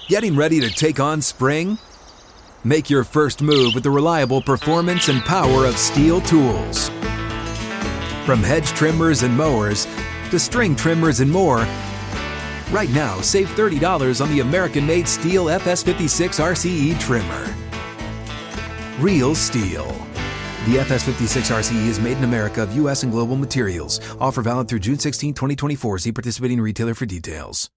Getting ready to take on spring? Make your first move with the reliable performance and power of Steel tools. From hedge trimmers and mowers to string trimmers and more, right now save $30 on the American-made Steel FS56 RCE trimmer. Real Steel. The FS56 RCE is made in America of U.S. and global materials. Offer valid through June 16, 2024. See participating retailer for details.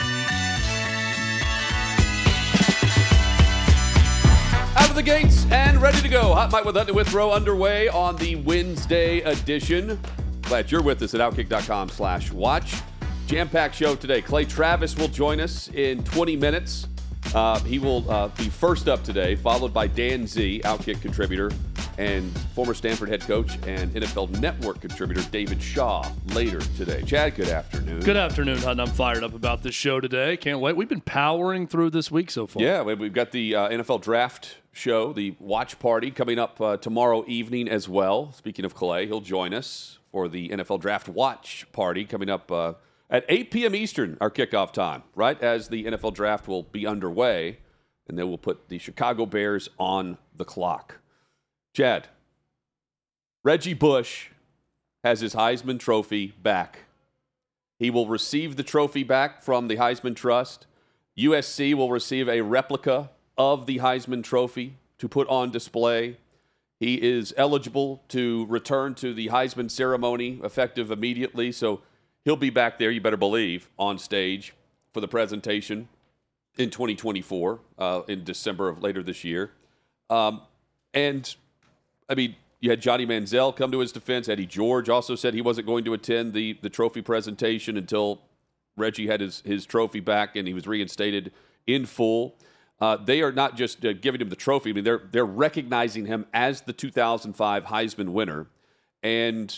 Out of the gates and ready to go. Hot Mike with Huntley Withrow underway on the Wednesday edition. Glad you're with us at Outkick.com/watch. Jam-packed show today. Clay Travis will join us in 20 minutes. He will be first up today, followed by Dan Z, Outkick contributor, and former Stanford head coach and NFL Network contributor David Shaw later today. Chad, good afternoon. Good afternoon, Hutton. I'm fired up about this show today. Can't wait. We've been powering through this week so far. Yeah, we've got the NFL Draft show, the watch party, coming up tomorrow evening as well. Speaking of Clay, he'll join us for the NFL Draft watch party coming up at 8 p.m. Eastern, our kickoff time, right as the NFL Draft will be underway, and then we'll put the Chicago Bears on the clock. Chad, Reggie Bush has his Heisman Trophy back. He will receive the trophy back from the Heisman Trust. USC will receive a replica of the Heisman Trophy to put on display. He is eligible to return to the Heisman ceremony effective immediately, so he'll be back there, you better believe, on stage for the presentation in 2024, in December of later this year. And, I mean, you had Johnny Manziel come to his defense. Eddie George also said he wasn't going to attend the trophy presentation until Reggie had his trophy back and he was reinstated in full. They are not just giving him the trophy. I mean, they're recognizing him as the 2005 Heisman winner. And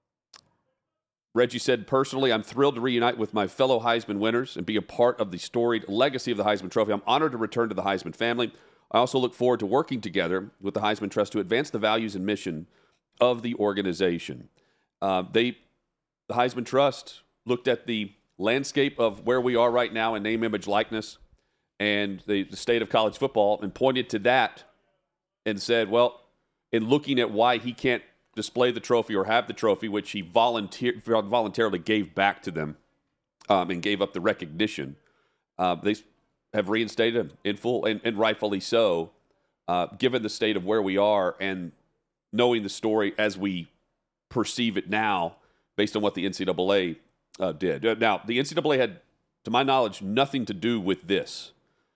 Reggie said, personally, I'm thrilled to reunite with my fellow Heisman winners and be a part of the storied legacy of the Heisman Trophy. I'm honored to return to the Heisman family. I also look forward to working together with the Heisman Trust to advance the values and mission of the organization. The Heisman Trust looked at the landscape of where we are right now in name, image, likeness, and the state of college football, and pointed to that and said, well, in looking at why he can't display the trophy or have the trophy, which he voluntarily gave back to them and gave up the recognition, they have reinstated him in full, and rightfully so, given the state of where we are and knowing the story as we perceive it now based on what the NCAA did. Now, the NCAA had, to my knowledge, nothing to do with this.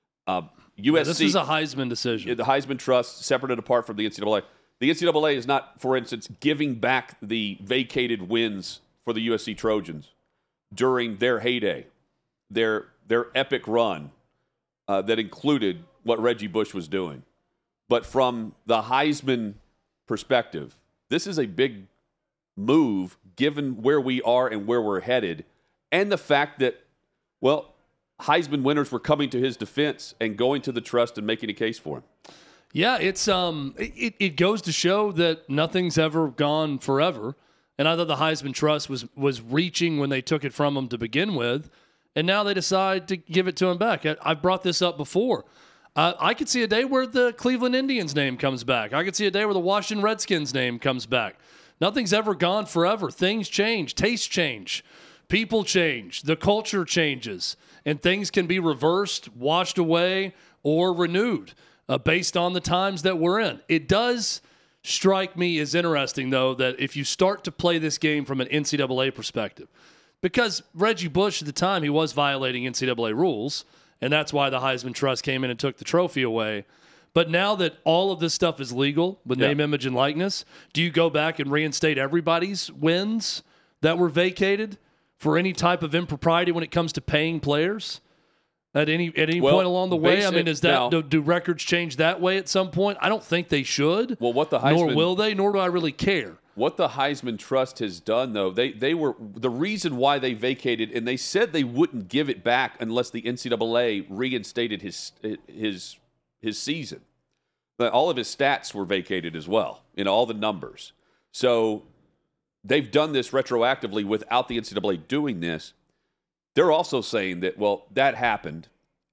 USC, this is a Heisman decision. The Heisman Trust, separate and apart from the NCAA. The NCAA is not, for instance, giving back the vacated wins for the USC Trojans during their heyday, their epic run that included what Reggie Bush was doing. But from the Heisman perspective, this is a big move given where we are and where we're headed, and the fact that, well, Heisman winners were coming to his defense and going to the trust and making a case for him. Yeah, it's it goes to show that nothing's ever gone forever. And I thought the Heisman Trust was reaching when they took it from him to begin with, and now they decide to give it to him back. I've brought this up before. I could see a day where the Cleveland Indians name comes back. I could see a day where the Washington Redskins name comes back. Nothing's ever gone forever. Things change. Tastes change. People change. The culture changes. And things can be reversed, washed away, or renewed based on the times that we're in. It does strike me as interesting, though, that if you start to play this game from an NCAA perspective, because Reggie Bush at the time, he was violating NCAA rules, and that's why the Heisman Trust came in and took the trophy away. But now that all of this stuff is legal with name, image, and likeness, do you go back and reinstate everybody's wins that were vacated for any type of impropriety when it comes to paying players at any point along the way? I mean, do records change that way at some point? I don't think they should. Well, nor will they, nor do I really care. What the Heisman Trust has done, though, they were the reason why they vacated, and they said they wouldn't give it back unless the NCAA reinstated his season. But all of his stats were vacated as well, all the numbers. So they've done this retroactively without the NCAA doing this. They're also saying that, well, that happened,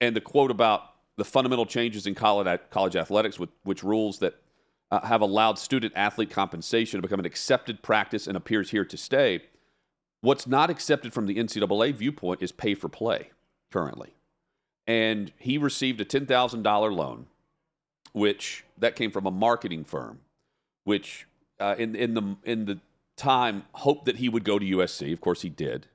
And the quote about the fundamental changes in college athletics, which rules that have allowed student-athlete compensation to become an accepted practice and appears here to stay. What's not accepted from the NCAA viewpoint is pay for play currently. And he received a $10,000 loan, which that came from a marketing firm, which in the time hoped that he would go to USC. Of course, he did.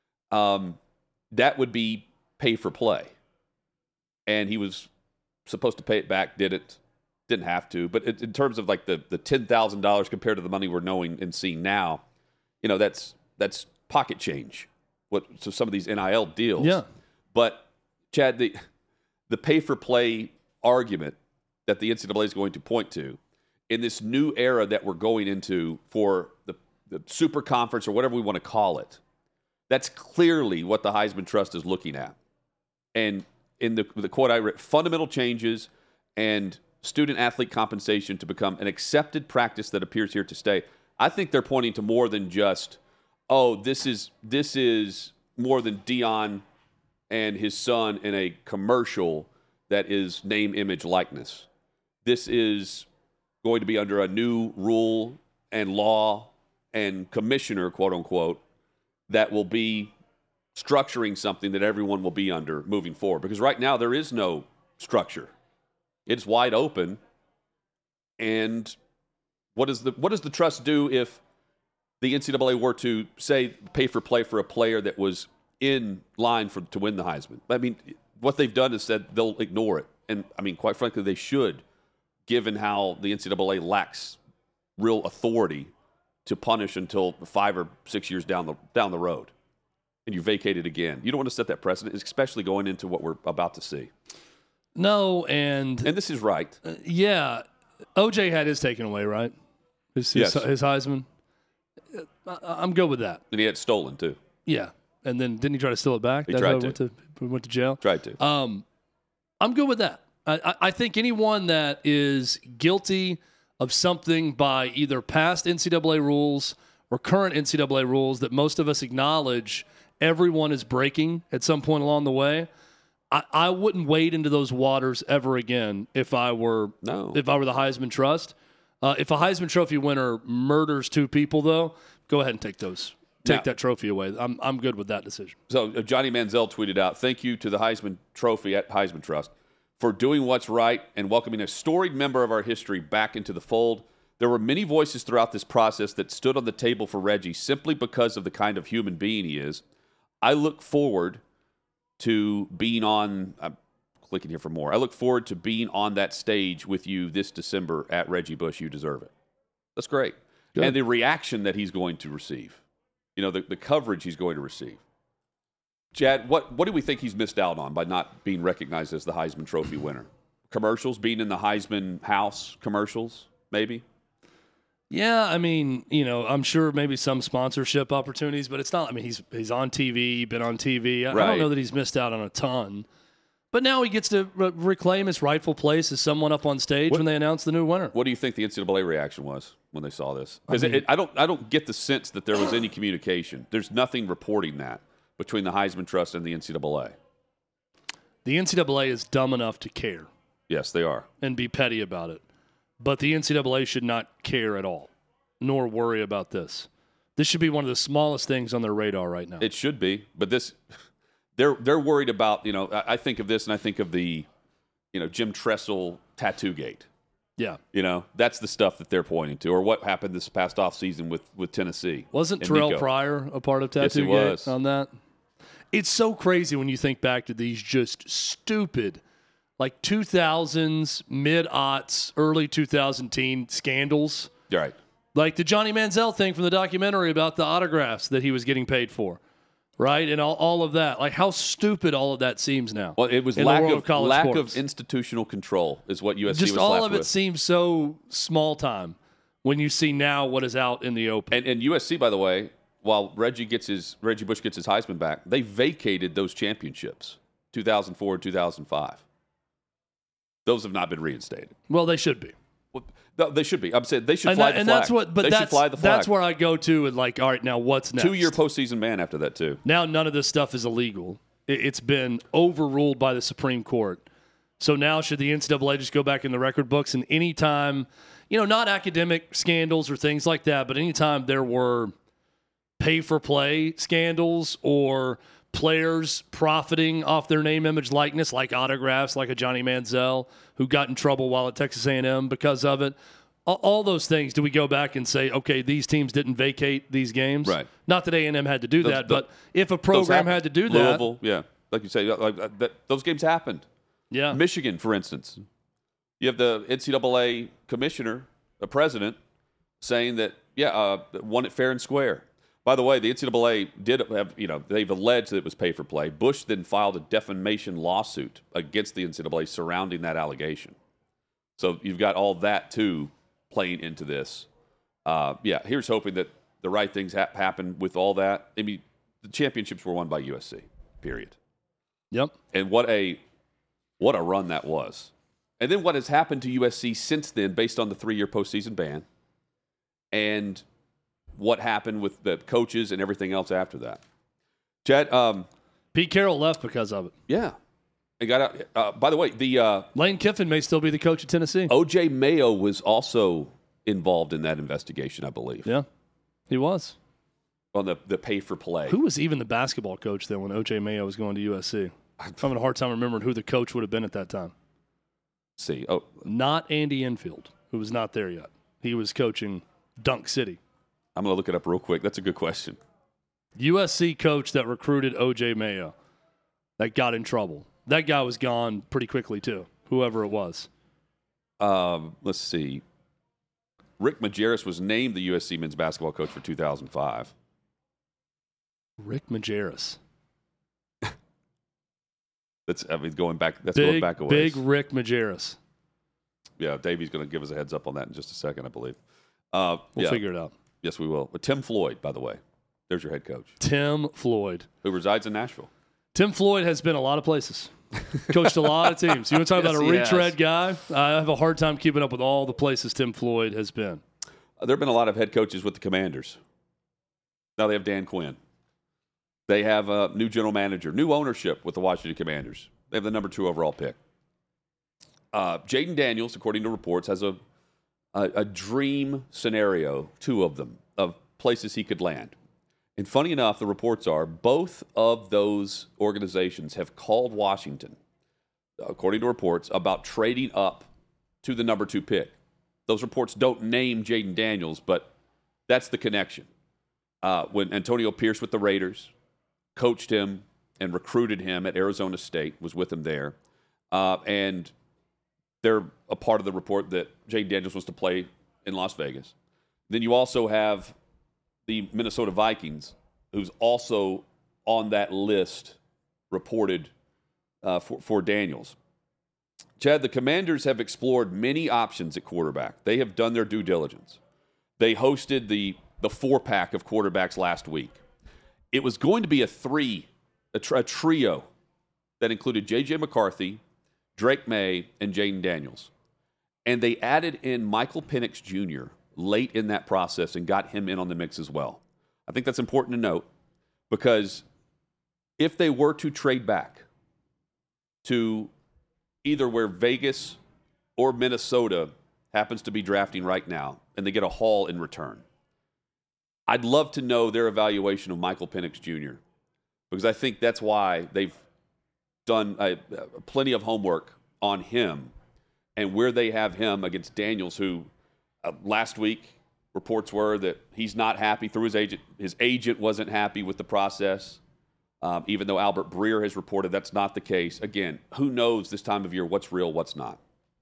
That would be pay for play, and he was supposed to pay it back. Didn't have to. But in terms of like the $10,000 compared to the money we're knowing and seeing now, that's pocket change. So some of these NIL deals. Yeah. But Chad, the pay for play argument that the NCAA is going to point to in this new era that we're going into for the super conference or whatever we want to call it, that's clearly what the Heisman Trust is looking at. And in the quote I read, fundamental changes and student-athlete compensation to become an accepted practice that appears here to stay. I think they're pointing to more than just, this is more than Deion and his son in a commercial that is name, image, likeness. This is going to be under a new rule and law and commissioner, quote unquote, that will be structuring something that everyone will be under moving forward. Because right now there is no structure. It's wide open. And what does the trust do if the NCAA were to say pay for play for a player that was in line to win the Heisman? I mean, what they've done is said they'll ignore it. And I mean, quite frankly, they should, given how the NCAA lacks real authority to punish until 5 or 6 years down the road. And you vacate it again. You don't want to set that precedent, especially going into what we're about to see. No, and this is right. Yeah. OJ had his taken away, right? His Heisman. I'm good with that. And he had stolen, too. Yeah. And then didn't he try to steal it back? He tried to. Went to jail? Tried to. I'm good with that. I think anyone that is guilty of something by either past NCAA rules or current NCAA rules that most of us acknowledge everyone is breaking at some point along the way, I wouldn't wade into those waters ever again if I were the Heisman Trust. If a Heisman Trophy winner murders 2 people, though, go ahead and take that trophy away. I'm good with that decision. So Johnny Manziel tweeted out, "Thank you to the Heisman Trophy at Heisman Trust for doing what's right and welcoming a storied member of our history back into the fold. There were many voices throughout this process that stood on the table for Reggie simply because of the kind of human being he is. I look forward to being on – I'm clicking here for more. I look forward to being on that stage with you this December at Reggie Bush. You deserve it." That's great. Good. And the reaction that he's going to receive, the coverage he's going to receive. Chad, what do we think he's missed out on by not being recognized as the Heisman Trophy winner? Commercials, being in the Heisman House commercials, maybe? Yeah, I mean, I'm sure maybe some sponsorship opportunities, but it's not. I mean, he's on TV, been on TV. I don't know that he's missed out on a ton. But now he gets to reclaim his rightful place as someone up on stage when they announce the new winner. What do you think the NCAA reaction was when they saw this? Because I don't get the sense that there was any communication. There's nothing reporting that between the Heisman Trust and the NCAA. The NCAA is dumb enough to care. Yes, they are. And be petty about it. But the NCAA should not care at all, nor worry about this. This should be one of the smallest things on their radar right now. It should be, but they're worried about, I think of this and I think of the, Jim Tressel tattoo gate. Yeah. That's the stuff that they're pointing to, or what happened this past offseason with Tennessee. Wasn't Terrell Pryor a part of tattoo gate on that? It's so crazy when you think back to these just stupid, like 2000s, mid-aughts, early 2010 scandals. Right. Like the Johnny Manziel thing from the documentary about the autographs that he was getting paid for. Right? And all of that. Like how stupid all of that seems now. Well, it was lack of institutional control is what USC was just left all of with. It seems so small time when you see now what is out in the open. And USC, by the way, while Reggie Bush gets his Heisman back, they vacated those championships, 2004 and 2005. Those have not been reinstated. Well, they should be. Well, they should be. I'm saying they should fly the flag. They should fly the flag. That's where I go to and like, all right, now what's next? 2-year postseason ban after that too. Now none of this stuff is illegal. It's been overruled by the Supreme Court. So now should the NCAA just go back in the record books and anytime, not academic scandals or things like that, but anytime there were pay-for-play scandals or players profiting off their name, image, likeness, like autographs, like a Johnny Manziel who got in trouble while at Texas A&M because of it, all those things, do we go back and say, okay, these teams didn't vacate these games? Right. Not that A&M had to do that, but if a program had to do that. Louisville, yeah. Like you say, those games happened. Yeah. Michigan, for instance. You have the NCAA commissioner, the president, saying that, won it fair and square. By the way, the NCAA did have, they've alleged that it was pay for play. Bush then filed a defamation lawsuit against the NCAA surrounding that allegation. So you've got all that, too, playing into this. Here's hoping that the right things happen with all that. I mean, the championships were won by USC, period. Yep. And what a run that was. And then what has happened to USC since then based on the 3-year postseason ban and what happened with the coaches and everything else after that. Chad, Pete Carroll left because of it. Yeah. And got out. By the way, the Lane Kiffin may still be the coach of Tennessee. O.J. Mayo was also involved in that investigation, I believe. Yeah, he was. On the pay-for-play. Who was even the basketball coach then when O.J. Mayo was going to USC? I'm having a hard time remembering who the coach would have been at that time. See. Not Andy Enfield, who was not there yet. He was coaching Dunk City. I'm going to look it up real quick. That's a good question. USC coach that recruited O.J. Mayo that got in trouble. That guy was gone pretty quickly, too, whoever it was. Let's see. Rick Majerus was named the USC men's basketball coach for 2005. Rick Majerus. Going back a ways. Big Rick Majerus. Yeah, Davey's going to give us a heads up on that in just a second, I believe. We'll figure it out. Yes, we will. But Tim Floyd, by the way, there's your head coach. Tim Floyd. Who resides in Nashville. Tim Floyd has been a lot of places. Coached a lot of teams. You want to talk about a retread guy? I have a hard time keeping up with all the places Tim Floyd has been. There have been a lot of head coaches with the Commanders. Now they have Dan Quinn. They have a new general manager, new ownership with the Washington Commanders. They have the number 2 overall pick. Jaden Daniels, according to reports, has a dream scenario, 2 of them, of places he could land. And funny enough, the reports are both of those organizations have called Washington, according to reports, about trading up to the number 2 pick. Those reports don't name Jaden Daniels, but that's the connection. When Antonio Pierce with the Raiders coached him and recruited him at Arizona State, was with him there, and they're a part of the report that Jaden Daniels wants to play in Las Vegas. Then you also have the Minnesota Vikings, who's also on that list reported for Daniels. Chad, the Commanders have explored many options at quarterback. They have done their due diligence. They hosted the 4-pack of quarterbacks last week. It was going to be a trio that included J.J. McCarthy, Drake May, and Jaden Daniels. And they added in Michael Penix Jr. late in that process and got him in on the mix as well. I think that's important to note because if they were to trade back to either where Vegas or Minnesota happens to be drafting right now and they get a haul in return, I'd love to know their evaluation of Michael Penix Jr. because I think that's why they've done plenty of homework on him and where they have him against Daniels, who last week reports were that he's not happy through his agent. His agent wasn't happy with the process, even though Albert Breer has reported that's not the case. Again, who knows this time of year what's real, what's not.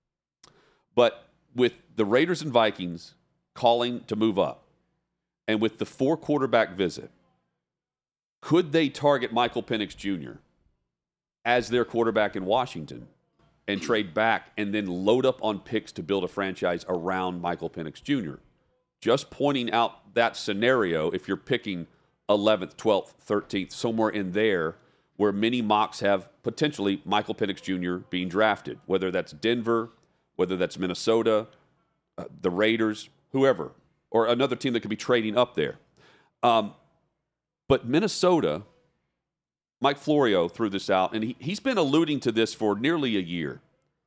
But with the Raiders and Vikings calling to move up, and with the 4-quarterback visit, could they target Michael Penix Jr. as their quarterback in Washington and trade back and then load up on picks to build a franchise around Michael Penix Jr.? Just pointing out that scenario, if you're picking 11th, 12th, 13th, somewhere in there where many mocks have potentially Michael Penix Jr. being drafted, whether that's Denver, whether that's Minnesota, the Raiders, whoever, or another team that could be trading up there. But Minnesota Mike Florio threw this out, and he's been alluding to this for nearly a year.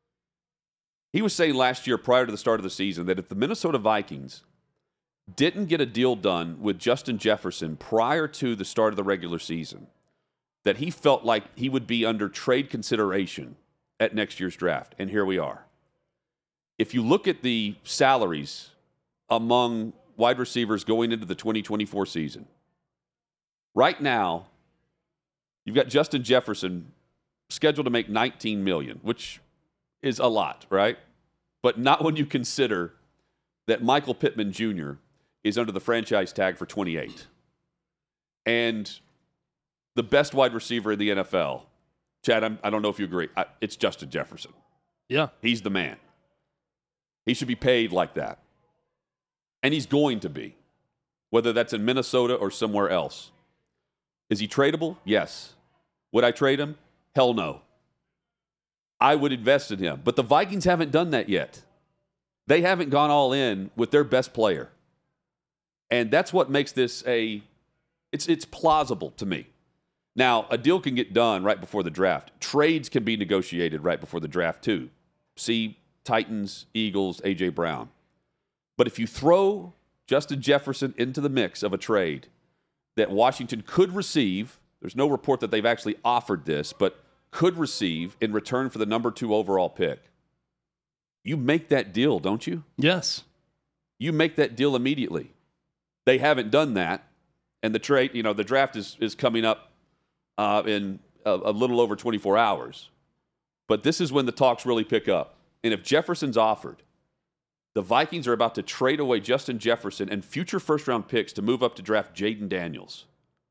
He was saying last year, prior to the start of the season, that if the Minnesota Vikings didn't get a deal done with Justin Jefferson prior to the start of the regular season, that he felt like he would be under trade consideration at next year's draft. And here we are. If you look at the salaries among wide receivers going into the 2024 season, right now, you've got Justin Jefferson scheduled to make $19 million, which is a lot, right? But not when you consider that Michael Pittman Jr. is under the franchise tag for $28 million. And the best wide receiver in the NFL, Chad, I don't know if you agree, it's Justin Jefferson. Yeah. He's the man. He should be paid like that. And he's going to be, whether that's in Minnesota or somewhere else. Is he tradable? Yes. Would I trade him? Hell no. I would invest in him. But the Vikings haven't done that yet. They haven't gone all in with their best player. And that's what makes this it's plausible to me. Now, a deal can get done right before the draft. Trades can be negotiated right before the draft, too. See Titans, Eagles, A.J. Brown. But if you throw Justin Jefferson into the mix of a trade that Washington could receive, there's no report that they've actually offered this, but could receive in return for the number 2 overall pick, you make that deal, don't you? Yes. You make that deal immediately. They haven't done that. And the trade, the draft is coming up in a little over 24 hours. But this is when the talks really pick up. And if Jefferson's offered, the Vikings are about to trade away Justin Jefferson and future first-round picks to move up to draft Jaden Daniels.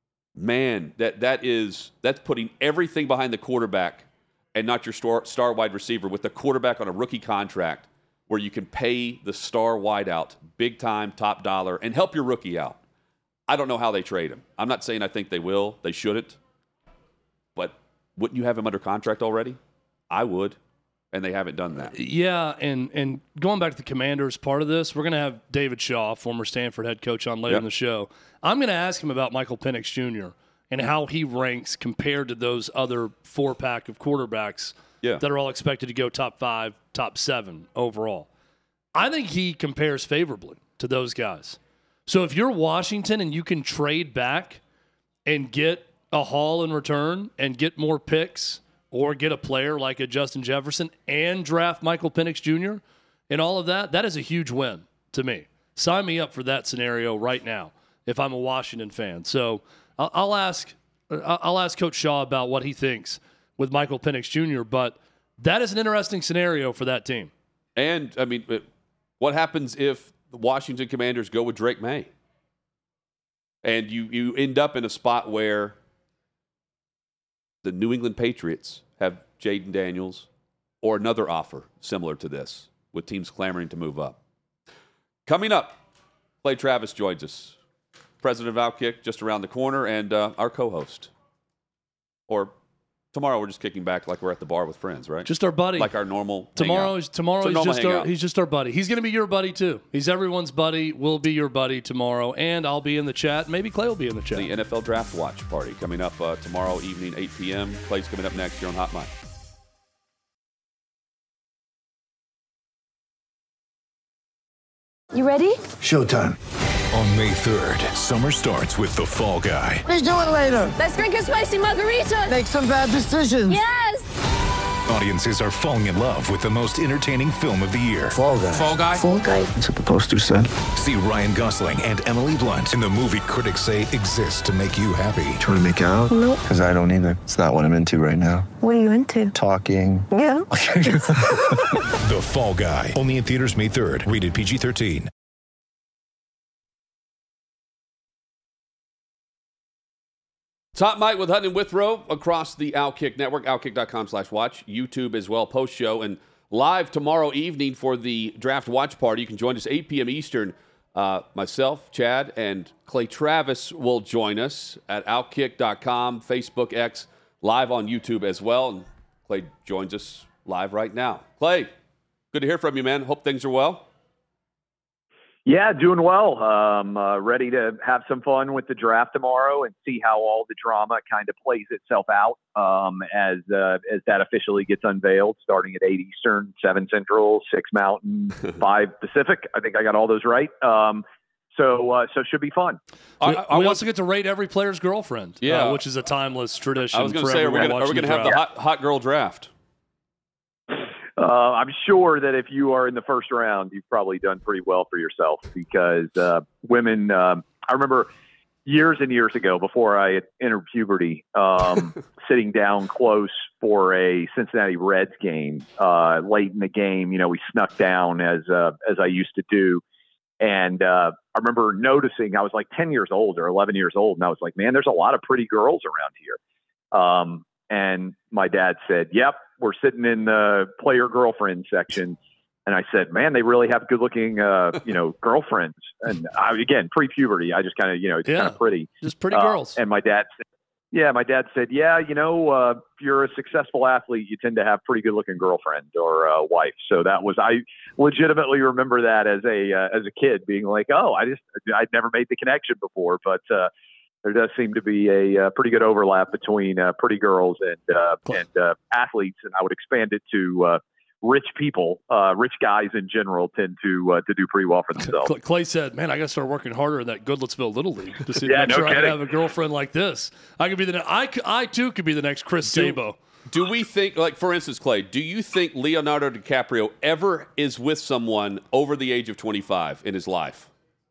Man, that's putting everything behind the quarterback and not your star wide receiver, with the quarterback on a rookie contract where you can pay the star wideout big time, top dollar, and help your rookie out. I don't know how they trade him. I'm not saying I think they will. They shouldn't. But wouldn't you have him under contract already? I would. And they haven't done that. Yeah, and going back to the Commanders part of this, we're going to have David Shaw, former Stanford head coach, on later in the show. I'm going to ask him about Michael Penix Jr. and how he ranks compared to those other 4-pack of quarterbacks that are all expected to go top 5, top 7 overall. I think he compares favorably to those guys. So if you're Washington and you can trade back and get a haul in return and get more picks, or get a player like a Justin Jefferson and draft Michael Penix Jr. and all of that, that is a huge win to me. Sign me up for that scenario right now if I'm a Washington fan. So I'll ask Coach Shaw about what he thinks with Michael Penix Jr., but that is an interesting scenario for that team. And, I mean, what happens if the Washington Commanders go with Drake May? And you end up in a spot where the New England Patriots have Jaden Daniels or another offer similar to this, with teams clamoring to move up. Coming up, Clay Travis joins us, president of Outkick, just around the corner, and our co-host. Or tomorrow we're just kicking back like we're at the bar with friends, right? Just our buddy. Like our normal Tomorrow hangout. he's just our buddy. He's going to be your buddy too. He's everyone's buddy. We'll be your buddy tomorrow, and I'll be in the chat. Maybe Clay will be in the chat. The NFL Draft Watch Party coming up tomorrow evening, 8 p.m. Clay's coming up next here on Hot Mic. You ready? Showtime. On May 3rd, summer starts with The Fall Guy. Let's do it later. Let's drink a spicy margarita. Make some bad decisions. Yes! Audiences are falling in love with the most entertaining film of the year. Fall Guy. Fall Guy? Fall guy. That's what the poster said. See Ryan Gosling and Emily Blunt in the movie critics say exists to make you happy. Trying to make it out? Nope. Because I don't either. It's not what I'm into right now. What are you into? Talking. Yeah. The Fall Guy. Only in theaters May 3rd. Rated PG-13. Top Mic with Hutton and Withrow across the Outkick Network, outkick.com/watch, YouTube as well, post-show, and live tomorrow evening for the Draft Watch Party. You can join us 8 p.m. Eastern. Myself, Chad, and Clay Travis will join us at outkick.com, Facebook, X, live on YouTube as well. And Clay joins us live right now. Clay, good to hear from you, man. Hope things are well. Yeah, doing well. Ready to have some fun with the draft tomorrow and see how all the drama kind of plays itself out as that officially gets unveiled, starting at 8 Eastern, 7 Central, 6 Mountain, 5 Pacific. I think I got all those right. So it should be fun. We also get to rate every player's girlfriend, which is a timeless tradition. I was going to say, are we going to have the hot girl draft? I'm sure that if you are in the first round, you've probably done pretty well for yourself because women, I remember years and years ago before I had entered puberty, sitting down close for a Cincinnati Reds game late in the game. We snuck down as I used to do. And I remember noticing I was like 10 years old or 11 years old. And I was like, man, there's a lot of pretty girls around here. And my dad said, yep, we're sitting in the player girlfriend section. And I said, man, they really have good looking, girlfriends. And again, pre-puberty, I just kind of, it's kind of pretty. Just pretty girls. And my dad said, if you're a successful athlete, you tend to have pretty good looking girlfriend or wife. So I legitimately remember that as a kid being like, oh, I'd never made the connection before, but there does seem to be a pretty good overlap between pretty girls and athletes. And I would expand it to rich people, rich guys in general tend to do pretty well for themselves. Clay said, man, I got to start working harder in that Goodlettsville Little League to see I can have a girlfriend like this. I too could be the next Chris Sabo. Do we think, like, for instance, Clay, do you think Leonardo DiCaprio ever is with someone over the age of 25 in his life?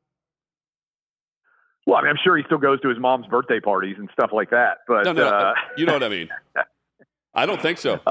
Well, I mean, I'm sure he still goes to his mom's birthday parties and stuff like that. But no, you know what I mean. I don't think so.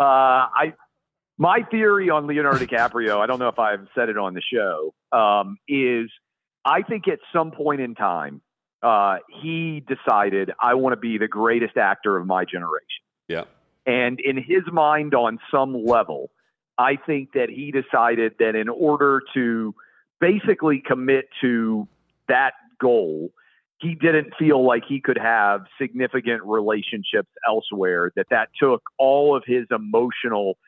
My theory on Leonardo DiCaprio, I don't know if I've said it on the show, is I think at some point in time, he decided, I want to be the greatest actor of my generation. Yeah. And in his mind, on some level, I think that he decided that in order to basically commit to that goal, he didn't feel like he could have significant relationships elsewhere, that took all of his emotional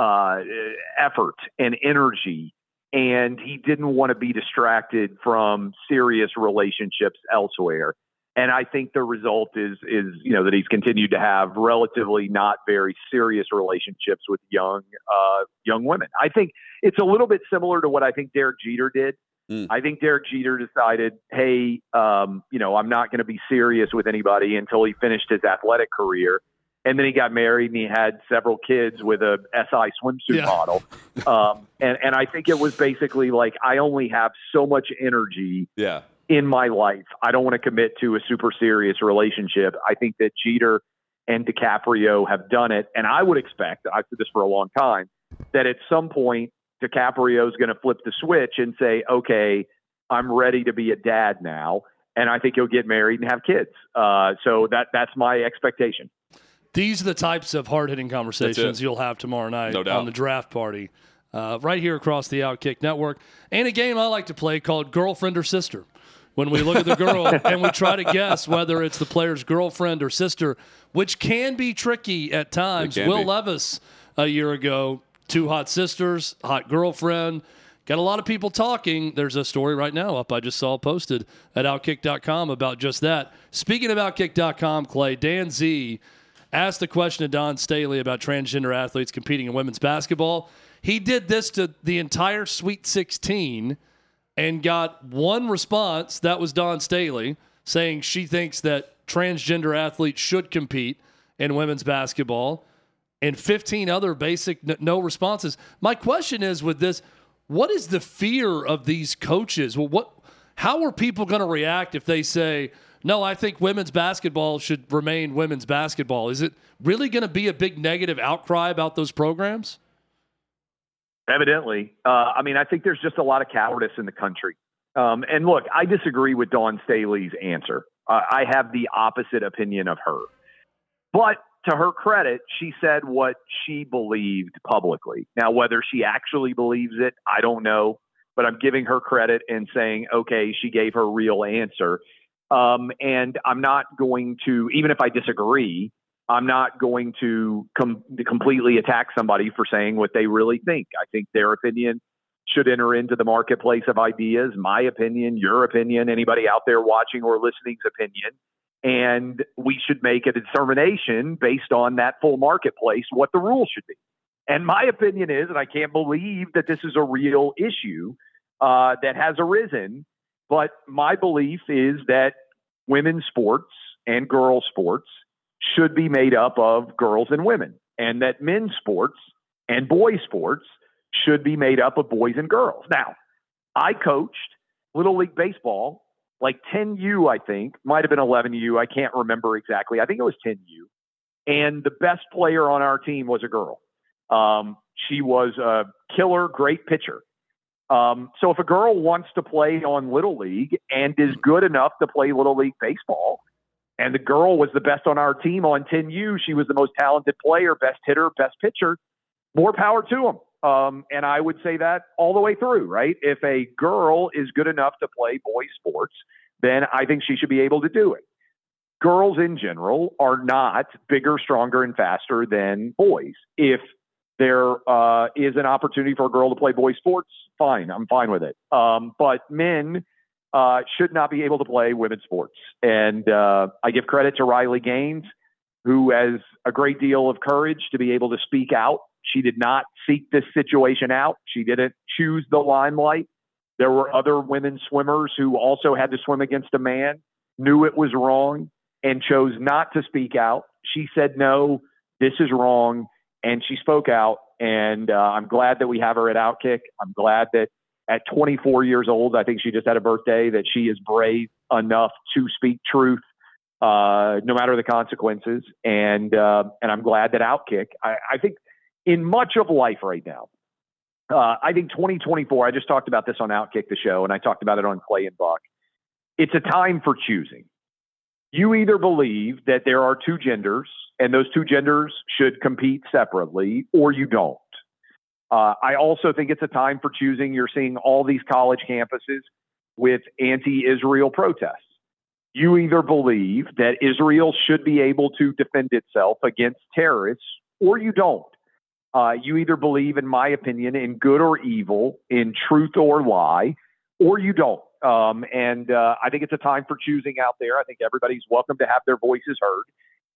effort and energy, and he didn't want to be distracted from serious relationships elsewhere. And I think the result is that he's continued to have relatively not very serious relationships with young women. I think it's a little bit similar to what I think Derek Jeter did. I think Derek Jeter decided, hey, I'm not going to be serious with anybody until he finished his athletic career. And then he got married and he had several kids with a SI swimsuit model. And I think it was basically like, I only have so much energy in my life. I don't want to commit to a super serious relationship. I think that Jeter and DiCaprio have done it. And I would expect, I've said this for a long time, that at some point DiCaprio is going to flip the switch and say, okay, I'm ready to be a dad now. And I think he'll get married and have kids. So that's my expectation. These are the types of hard-hitting conversations you'll have tomorrow night on the draft party, right here across the Outkick Network. And a game I like to play called Girlfriend or Sister. When we look at the girl and we try to guess whether it's the player's girlfriend or sister, which can be tricky at times. Will Levis a year ago, 2 hot sisters, hot girlfriend. Got a lot of people talking. There's a story right now up I just saw posted at Outkick.com about just that. Speaking of Outkick.com, Clay, Dan Z asked the question to Don Staley about transgender athletes competing in women's basketball. He did this to the entire Sweet 16 and got one response. That was Don Staley saying she thinks that transgender athletes should compete in women's basketball, and 15 other basic no responses. My question is with this, what is the fear of these coaches? Well, how are people going to react if they say, no, I think women's basketball should remain women's basketball? Is it really going to be a big negative outcry about those programs? Evidently. I think there's just a lot of cowardice in the country. And look, I disagree with Dawn Staley's answer. I have the opposite opinion of her. But to her credit, she said what she believed publicly. Now, whether she actually believes it, I don't know. But I'm giving her credit and saying, okay, she gave her real answer. And I'm not going to, even if I disagree, I'm not going to completely attack somebody for saying what they really think. I think their opinion should enter into the marketplace of ideas, my opinion, your opinion, anybody out there watching or listening's opinion. And we should make a determination based on that full marketplace what the rules should be. And my opinion is, and I can't believe that this is a real issue that has arisen, but my belief is that women's sports and girls' sports should be made up of girls and women, and that men's sports and boys' sports should be made up of boys and girls. Now, I coached Little League Baseball, like 10U, I think, might have been 11U. I can't remember exactly. I think it was 10U. And the best player on our team was a girl. She was a killer, great pitcher. So if a girl wants to play on Little League and is good enough to play Little League Baseball, and the girl was the best on our team on 10U, she was the most talented player, best hitter, best pitcher, more power to them. And I would say that all the way through, right? If a girl is good enough to play boys sports, then I think she should be able to do it. Girls in general are not bigger, stronger, and faster than boys. If there is an opportunity for a girl to play boys sports, fine. I'm fine with it. But men should not be able to play women's sports. And I give credit to Riley Gaines, who has a great deal of courage to be able to speak out. She did not seek this situation out. She didn't choose the limelight. There were other women swimmers who also had to swim against a man, knew it was wrong, and chose not to speak out. She said, no, this is wrong. And she spoke out. And I'm glad that we have her at Outkick. I'm glad that at 24 years old, I think she just had a birthday, that she is brave enough to speak truth, no matter the consequences. And I'm glad that Outkick, I think in much of life right now, I think 2024, I just talked about this on Outkick the show, and I talked about it on Clay and Buck. It's a time for choosing. You either believe that there are two genders and those two genders should compete separately, or you don't. I also think it's a time for choosing. You're seeing all these college campuses with anti-Israel protests. You either believe that Israel should be able to defend itself against terrorists, or you don't. You either believe, in my opinion, in good or evil, in truth or lie, or you don't. I think it's a time for choosing out there. I think everybody's welcome to have their voices heard.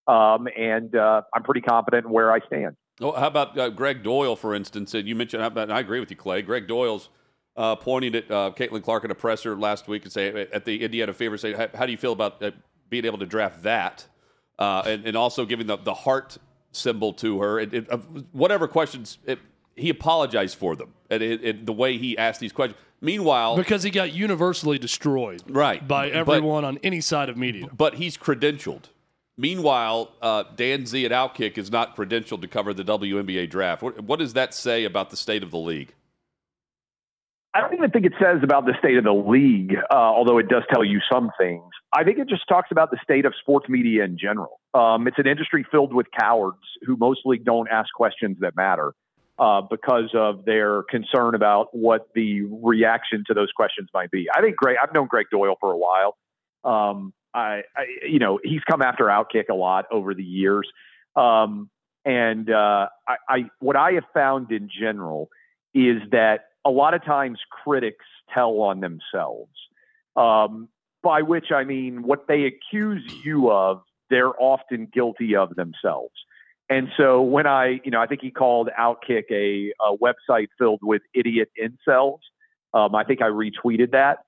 I'm pretty confident in where I stand. Oh, how about Greg Doyle, for instance? And you mentioned, and I agree with you, Clay. Greg Doyle's pointing at Caitlin Clark in a presser last week and say at the Indiana Fever, say, how do you feel about being able to draft that? And also giving the heart symbol to her. Whatever questions, he apologized for them and the way he asked these questions. Meanwhile, because he got universally destroyed, right, by everyone on any side of media. But he's credentialed. Meanwhile, Dan Z at Outkick is not credentialed to cover the WNBA draft. What does that say about the state of the league? I don't even think it says about the state of the league, although it does tell you some things. I think it just talks about the state of sports media in general. It's an industry filled with cowards who mostly don't ask questions that matter because of their concern about what the reaction to those questions might be. I think I've known Greg Doyle for a while. He's come after Outkick a lot over the years. What I have found in general is that a lot of times critics tell on themselves, by which I mean what they accuse you of, they're often guilty of themselves. And so when I think he called Outkick a website filled with idiot incels. I think I retweeted that.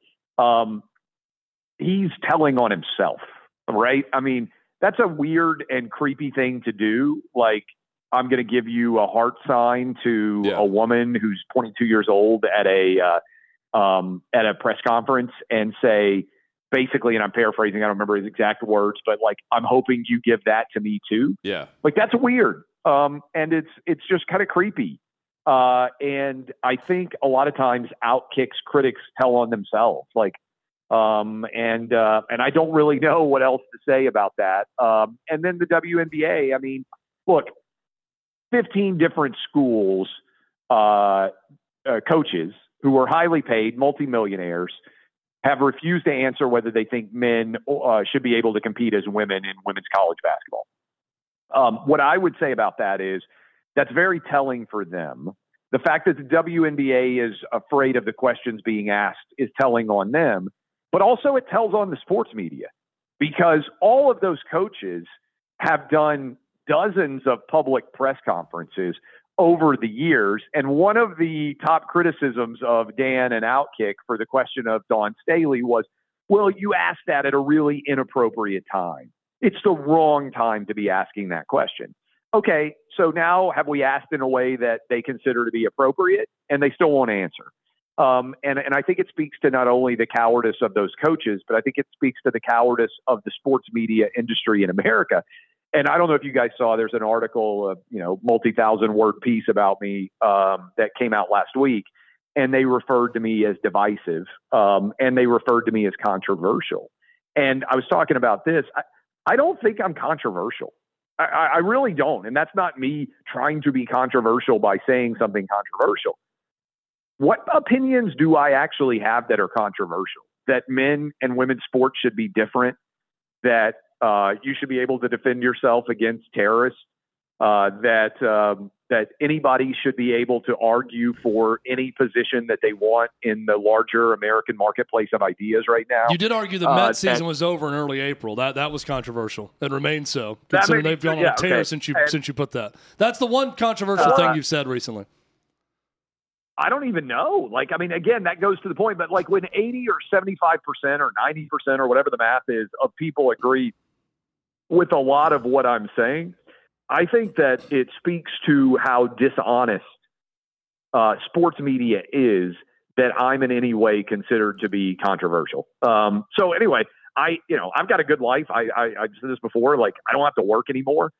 He's telling on himself, right? I mean, that's a weird and creepy thing to do. Like, I'm going to give you a heart sign to a woman who's 22 years old at a press conference and say, basically, and I'm paraphrasing, I don't remember his exact words, but like, I'm hoping you give that to me too. Yeah. Like, that's weird. And it's just kind of creepy. And I think a lot of times Outkick's critics tell on themselves. Like, and I don't really know what else to say about that. And then the WNBA, I mean, look, 15 different schools, coaches who are highly paid, multimillionaires, have refused to answer whether they think men should be able to compete as women in women's college basketball. What I would say about that is that's very telling for them. The fact that the WNBA is afraid of the questions being asked is telling on them, but also it tells on the sports media, because all of those coaches have done dozens of public press conferences over the years. And one of the top criticisms of Dan and Outkick for the question of Dawn Staley was, well, you asked that at a really inappropriate time. It's the wrong time to be asking that question. Okay, so now have we asked in a way that they consider to be appropriate, and they still won't answer? And I think it speaks to not only the cowardice of those coaches, but I think it speaks to the cowardice of the sports media industry in America. And I don't know if you guys saw, there's an article, multi-thousand word piece about me that came out last week, and they referred to me as divisive, and they referred to me as controversial. And I was talking about this. I don't think I'm controversial. I really don't. And that's not me trying to be controversial by saying something controversial. What opinions do I actually have that are controversial? That men and women's sports should be different, that you should be able to defend yourself against terrorists, that anybody should be able to argue for any position that they want in the larger American marketplace of ideas right now. You did argue the Mets season was over in early April. That was controversial and remains so, considering they've gone on a tear since you put that. That's the one controversial thing you've said recently. I don't even know. Again, that goes to the point, but when 80 or 75% or 90% or whatever the math is of people agree with a lot of what I'm saying, I think that it speaks to how dishonest sports media is that I'm in any way considered to be controversial. So anyway, I've got a good life. I've said this before, I don't have to work anymore.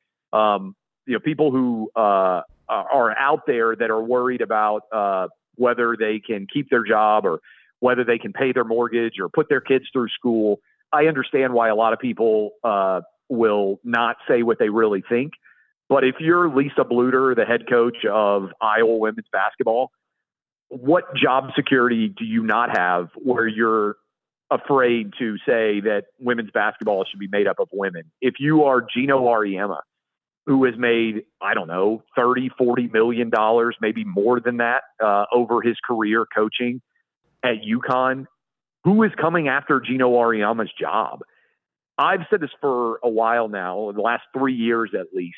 People who are out there that are worried about whether they can keep their job or whether they can pay their mortgage or put their kids through school. I understand why a lot of people will not say what they really think. But if you're Lisa Bluter, the head coach of Iowa women's basketball, what job security do you not have where you're afraid to say that women's basketball should be made up of women? If you are Gino Auriemma, who has made, $30, $40 million, maybe more than that, over his career coaching at UConn, who is coming after Gino Auriemma's job? I've said this for a while now, the last 3 years at least.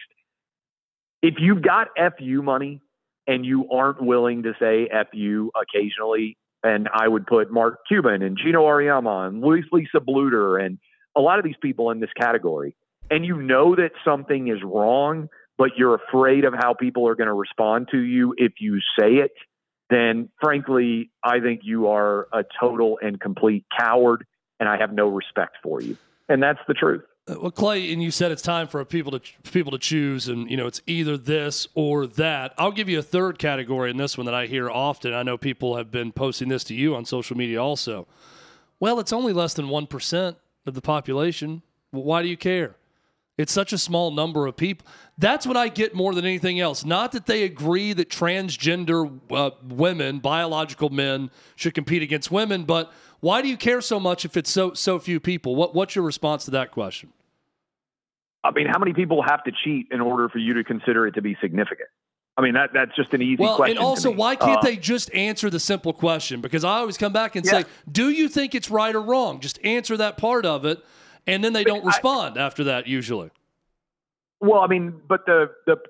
If you've got FU money and you aren't willing to say FU occasionally, and I would put Mark Cuban and Gino Auriemma and Lisa Bluter and a lot of these people in this category, and you know that something is wrong, but you're afraid of how people are going to respond to you if you say it, then frankly, I think you are a total and complete coward, and I have no respect for you. And that's the truth. Well, Clay, and you said it's time for people to choose, and it's either this or that. I'll give you a third category in this one that I hear often. I know people have been posting this to you on social media also. Well, it's only less than 1% of the population. Well, why do you care? It's such a small number of people. That's what I get more than anything else. Not that they agree that transgender women, biological men, should compete against women, but why do you care so much if it's so few people? What's your response to that question? How many people have to cheat in order for you to consider it to be significant? That's just an easy question. Well, and also, why can't they just answer the simple question? Because I always come back and say, do you think it's right or wrong? Just answer that part of it, and then they don't respond after that usually. Well, but the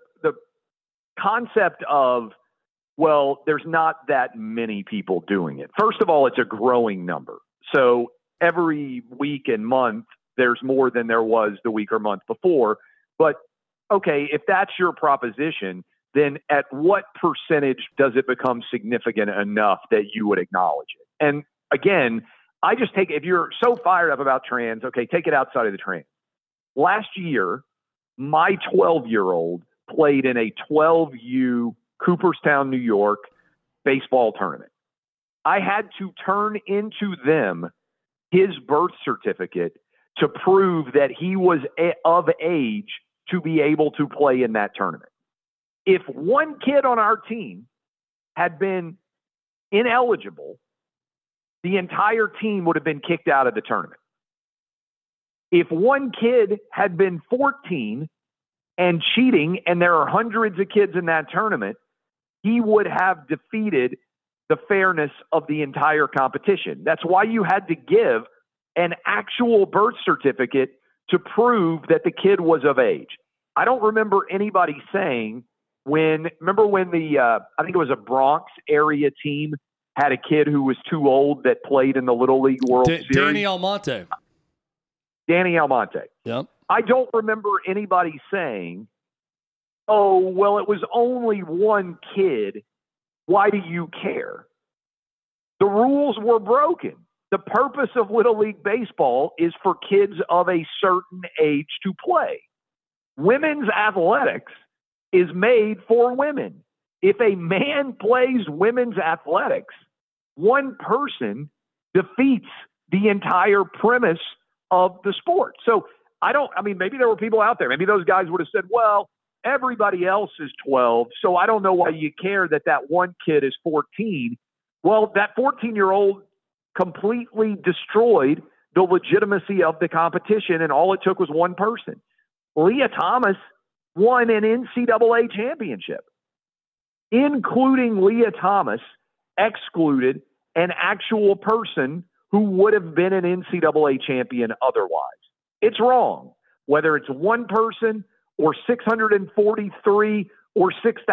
concept of, well, there's not that many people doing it. First of all, it's a growing number. So every week and month, there's more than there was the week or month before. But, okay, if that's your proposition, then at what percentage does it become significant enough that you would acknowledge it? And again, if you're so fired up about trans, okay, take it outside of the trans. Last year, my 12-year-old played in a 12U Cooperstown, New York baseball tournament. I had to turn into them his birth certificate to prove that he was of age to be able to play in that tournament. If one kid on our team had been ineligible, the entire team would have been kicked out of the tournament. If one kid had been 14 and cheating, and there are hundreds of kids in that tournament, he would have defeated the fairness of the entire competition. That's why you had to give an actual birth certificate to prove that the kid was of age. I don't remember anybody saying remember when I think it was a Bronx area team had a kid who was too old that played in the Little League World Series. Danny Almonte. Danny Almonte. Yep. I don't remember anybody saying, oh, well, it was only one kid. Why do you care? The rules were broken. The purpose of Little League Baseball is for kids of a certain age to play. Women's athletics is made for women. If a man plays women's athletics, one person defeats the entire premise of the sport. So maybe there were people out there. Maybe those guys would have said, well, everybody else is 12, so I don't know why you care that one kid is 14. Well, that 14-year-old completely destroyed the legitimacy of the competition, and all it took was one person. Leah Thomas won an NCAA championship. Including Leah Thomas excluded an actual person who would have been an NCAA champion otherwise. It's wrong. Whether it's one person or 643 or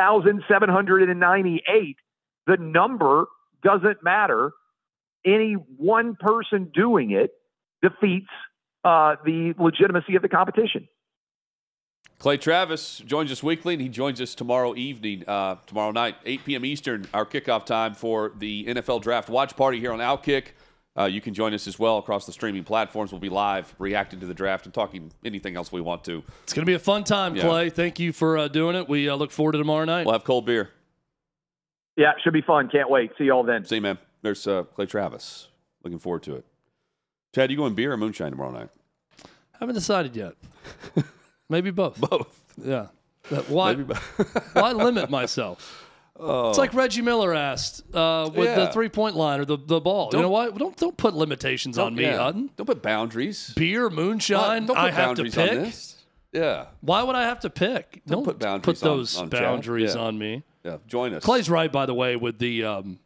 6,798, the number doesn't matter. Any one person doing it defeats the legitimacy of the competition. Clay Travis joins us weekly, and he joins us tomorrow night, 8 p.m. Eastern, our kickoff time for the NFL Draft Watch Party here on Outkick. You can join us as well across the streaming platforms. We'll be live reacting to the draft and talking anything else we want to. It's going to be a fun time, Clay. Yeah. Thank you for doing it. We look forward to tomorrow night. We'll have cold beer. Yeah, should be fun. Can't wait. See you all then. See you, man. There's Clay Travis. Looking forward to it. Chad, you going beer or moonshine tomorrow night? Haven't decided yet. Maybe both. Both. Yeah. Why limit myself? It's like Reggie Miller asked with the 3-point line or the ball. You know what? Don't put limitations on me, Hutton. Don't put boundaries. Beer, moonshine. Don't put I have to pick. On this. Yeah. Why would I have to pick? Don't put boundaries. Put those on boundaries on me. Yeah. Join us. Clay's right, by the way, with the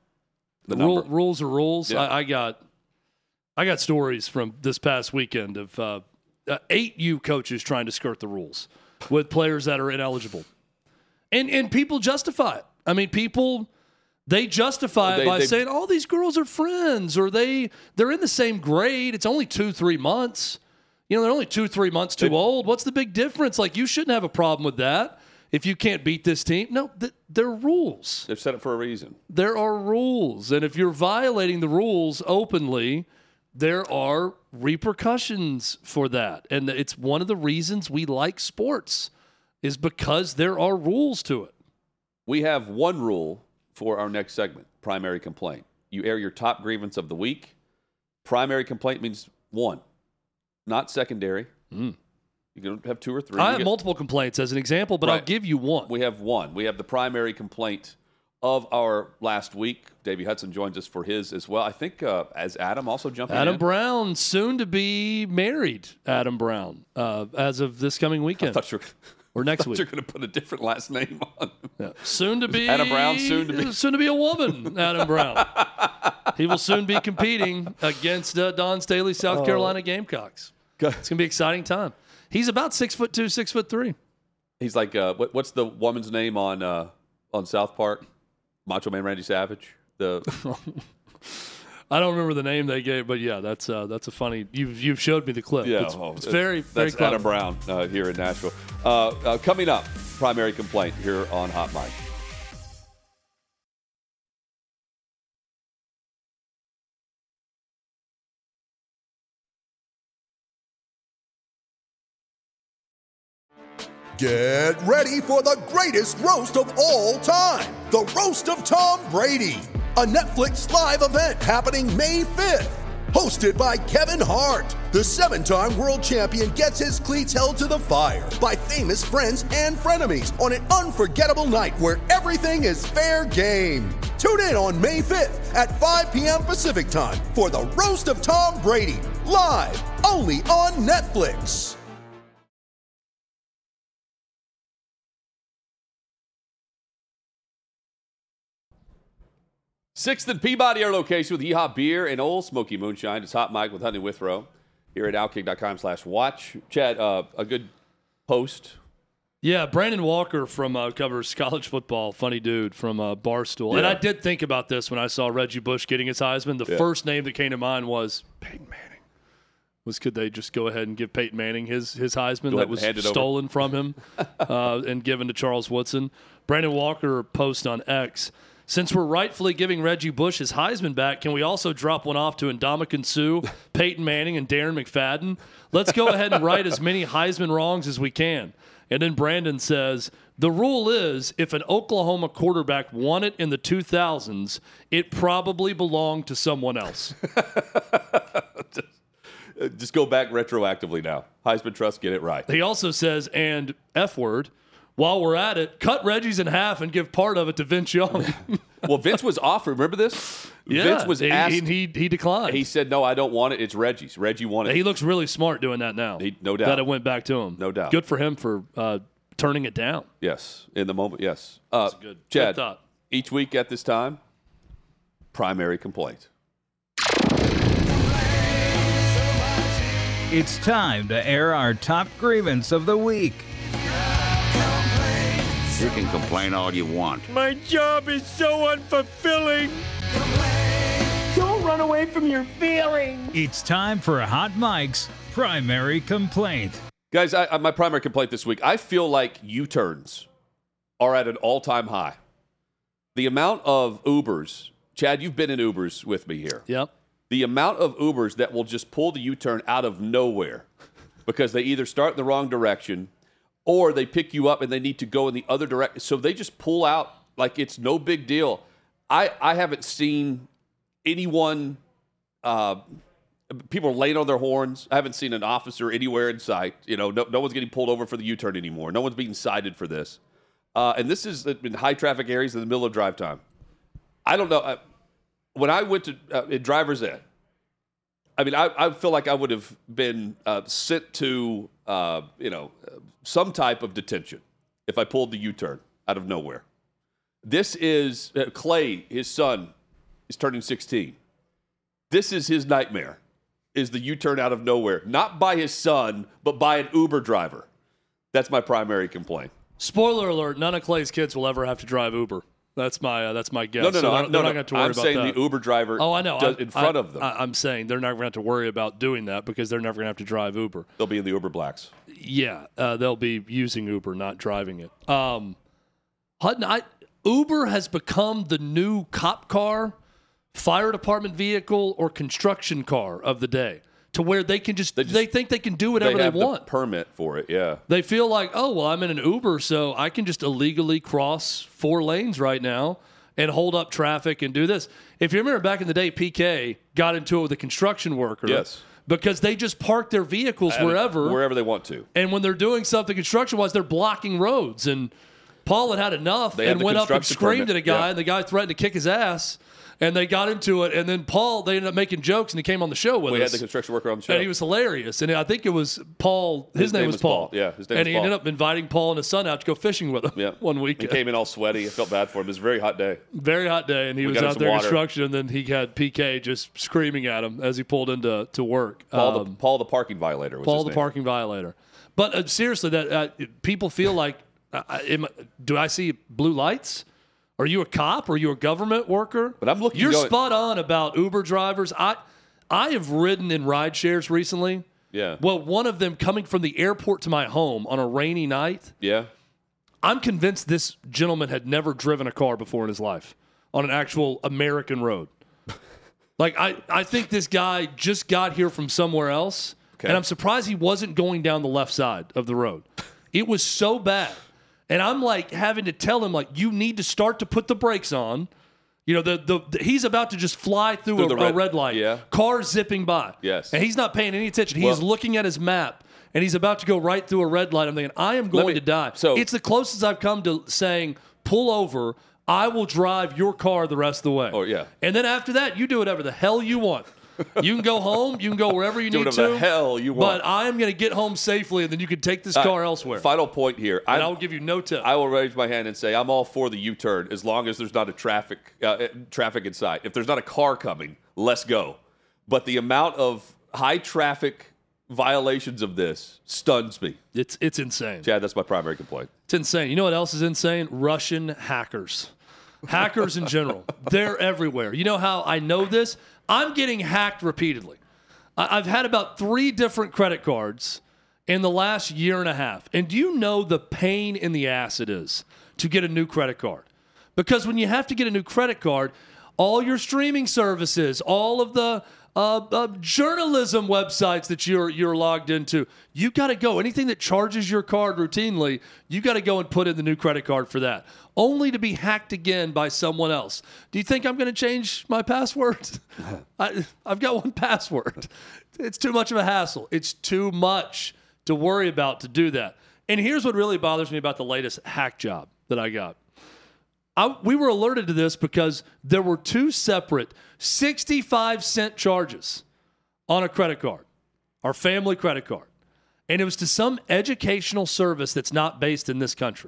rules are rules. Yeah. I got stories from this past weekend of 8 U coaches trying to skirt the rules with players that are ineligible. And people justify it. I mean, they justify it by saying, oh, these girls are friends, or they're in the same grade. It's only 2-3 months. You know, they're only 2-3 months too old. What's the big difference? Like, you shouldn't have a problem with that if you can't beat this team. No, there are rules. They've set it for a reason. There are rules. And if you're violating the rules openly, there are repercussions for that. And it's one of the reasons we like sports is because there are rules to it. We have one rule for our next segment, primary complaint. You air your top grievance of the week. Primary complaint means one, not secondary. You can have 2 or 3. I have multiple complaints as an example, but I'll give you one. We have one. We have the primary complaint of our last week. Davey Hudson joins us for his as well. I think as Adam also jumping in. Adam Brown, soon to be married Adam Brown, as of this coming weekend. Or next week. You're going to put a different last name on. Yeah. Soon to be Adam Brown. Soon to be a woman. Adam Brown. He will soon be competing against Don Staley, South Carolina Gamecocks. It's going to be an exciting time. He's about 6'2", 6'3". He's like what's the woman's name on South Park? Macho Man Randy Savage. I don't remember the name they gave, but yeah, that's a funny. You've showed me the clip. Yeah, it's very that's clever. Adam Brown here in Nashville. Coming up, primary complaint here on Hot Mic. Get ready for the greatest roast of all time, the Roast of Tom Brady, a Netflix live event happening May 5th. Hosted by Kevin Hart, the 7-time world champion gets his cleats held to the fire by famous friends and frenemies on an unforgettable night where everything is fair game. Tune in on May 5th at 5 p.m. Pacific time for the Roast of Tom Brady, live only on Netflix. 6th and Peabody, our location with Yeehaw Beer and Old Smoky Moonshine. It's Hot Mike with Huntley Withrow here at Outkick.com/watch. Chad, a good post. Yeah, Brandon Walker from covers college football, funny dude from Barstool. Yeah. And I did think about this when I saw Reggie Bush getting his Heisman. The first name that came to mind was Peyton Manning. Could they just go ahead and give Peyton Manning his Heisman that was stolen from him and given to Charles Woodson? Brandon Walker post on X. Since we're rightfully giving Reggie Bush his Heisman back, can we also drop one off to Ndamukong Suh, Peyton Manning, and Darren McFadden? Let's go ahead and right as many Heisman wrongs as we can. And then Brandon says, the rule is if an Oklahoma quarterback won it in the 2000s, it probably belonged to someone else. Just go back retroactively now. Heisman Trust, get it right. He also says, and F word, while we're at it, cut Reggie's in half and give part of it to Vince Young. Well, Vince was offered. Remember this? Yeah, Vince was asked. He declined. He said, no, I don't want it. It's Reggie's. Reggie wanted it. He looks really smart doing that now. No doubt. That it went back to him. No doubt. Good for him for turning it down. Yes, in the moment, yes. That's good. Chad, Good thought. each week at this time, primary complaint. It's time to air our top grievance of the week. You can complain all you want. My job is so unfulfilling. Don't run away from your feelings. It's time for Hot Mike's primary complaint. Guys, my primary complaint this week, I feel like U-turns are at an all-time high. The amount of Ubers, Chad, you've been in Ubers with me here. Yep. The amount of Ubers that will just pull the U-turn out of nowhere because they either start in the wrong direction or they pick you up and they need to go in the other direction. So they just pull out like it's no big deal. I haven't seen anyone, people are laying on their horns. I haven't seen an officer anywhere in sight. You know, no one's getting pulled over for the U-turn anymore. No one's being cited for this. And this is in high traffic areas in the middle of drive time. I don't know. When I went to in driver's ed, I mean, I feel like I would have been sent to, some type of detention if I pulled the U-turn out of nowhere. This is Clay, his son, is turning 16. This is his nightmare, is the U-turn out of nowhere. Not by his son, but by an Uber driver. That's my primary complaint. Spoiler alert, none of Clay's kids will ever have to drive Uber. That's my guess. No. They're not going to have to worry about that. I'm saying the Uber driver in front of them. I'm saying they're not going to have to worry about doing that because they're never going to have to drive Uber. They'll be in the Uber Blacks. Yeah, they'll be using Uber, not driving it. Hutton, Uber has become the new cop car, fire department vehicle, or construction car of the day. To where they can they think they can do whatever they want. The permit for it, yeah. They feel like, oh, well, I'm in an Uber, so I can just illegally cross 4 lanes right now and hold up traffic and do this. If you remember back in the day, PK got into it with a construction worker. Yes. Because they just park their vehicles wherever they want to. And when they're doing something construction-wise, they're blocking roads. And Paul had enough and went up and screamed at a guy, and the guy threatened to kick his ass. And they got into it, and then Paul, they ended up making jokes, and he came on the show with us. We had the construction worker on the show. And he was hilarious. And I think it was Paul. His name was Paul. Yeah, his name was Paul. And he ended up inviting Paul and his son out to go fishing with him one weekend. He came in all sweaty. I felt bad for him. It was a very hot day. Very hot day, and he was out there in construction, and then he had PK just screaming at him as he pulled into work. Paul the parking violator was his name. Parking violator. But seriously, that people feel like, do I see blue lights? Are you a cop? Are you a government worker? But I'm looking. You're spot on about Uber drivers. I have ridden in ride shares recently. Yeah. Well, one of them coming from the airport to my home on a rainy night. Yeah. I'm convinced this gentleman had never driven a car before in his life on an actual American road. Like, I think this guy just got here from somewhere else, and I'm surprised he wasn't going down the left side of the road. It was so bad. And I'm like having to tell him, like, you need to start to put the brakes on. You know, he's about to just fly through a red light. Yeah. Car zipping by. Yes. And he's not paying any attention. He is looking at his map, and he's about to go right through a red light. I'm thinking, I am going to die. So it's the closest I've come to saying, pull over. I will drive your car the rest of the way. Oh, yeah. And then after that, you do whatever the hell you want. You can go home. You can go wherever you need to. Do the hell you want. But I am going to get home safely, and then you can take this car elsewhere. Final point here. And I will give you no tip. I will raise my hand and say I'm all for the U-turn as long as there's not a traffic in sight. If there's not a car coming, let's go. But the amount of high traffic violations of this stuns me. It's insane. Yeah, that's my primary complaint. It's insane. You know what else is insane? Russian hackers. Hackers in general. They're everywhere. You know how I know this? I'm getting hacked repeatedly. I've had about 3 different credit cards in the last year and a half. And do you know the pain in the ass it is to get a new credit card? Because when you have to get a new credit card, all your streaming services, all of the journalism websites that you're logged into, you got to go. Anything that charges your card routinely, you got to go and put in the new credit card for that, only to be hacked again by someone else. Do you think I'm going to change my password? I've got one password. It's too much of a hassle. It's too much to worry about to do that. And here's what really bothers me about the latest hack job that I got. We were alerted to this because there were 2 separate 65-cent charges on a credit card, our family credit card. And it was to some educational service that's not based in this country.